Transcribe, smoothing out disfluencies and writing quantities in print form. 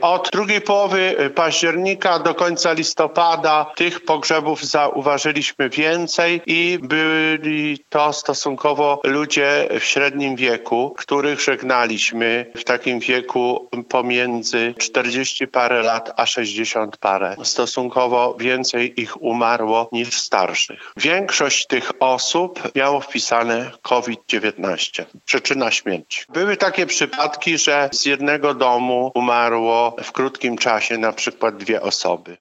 Od drugiej połowy października do końca listopada tych pogrzebów zauważyliśmy więcej i byli to stosunkowo ludzie w średnim wieku, których żegnaliśmy w takim wieku pomiędzy 40 parę lat a 60 parę. Stosunkowo więcej ich umarło niż starszych. Większość tych osób miało wpisane COVID-19. Przyczyna śmierci. Były takie przypadki, że z jednego domu umarło w krótkim czasie na przykład 2 osoby.